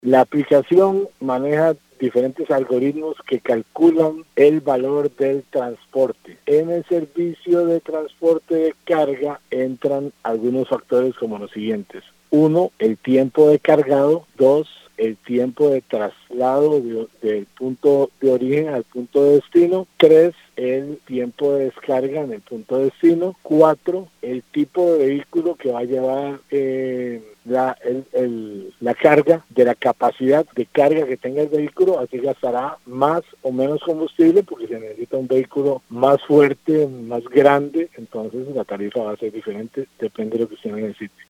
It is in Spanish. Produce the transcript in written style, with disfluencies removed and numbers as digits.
La aplicación maneja diferentes algoritmos que calculan el valor del transporte. En el servicio de transporte de carga entran algunos factores como los siguientes. 1, el tiempo de cargado. 2, el tiempo de traslado del punto de origen al punto de destino. 3, el tiempo de descarga en el punto de destino. 4, el tipo de vehículo que va a llevar la carga, de la capacidad de carga que tenga el vehículo, así gastará más o menos combustible porque se necesita un vehículo más fuerte, más grande, entonces la tarifa va a ser diferente, depende de lo que usted necesite.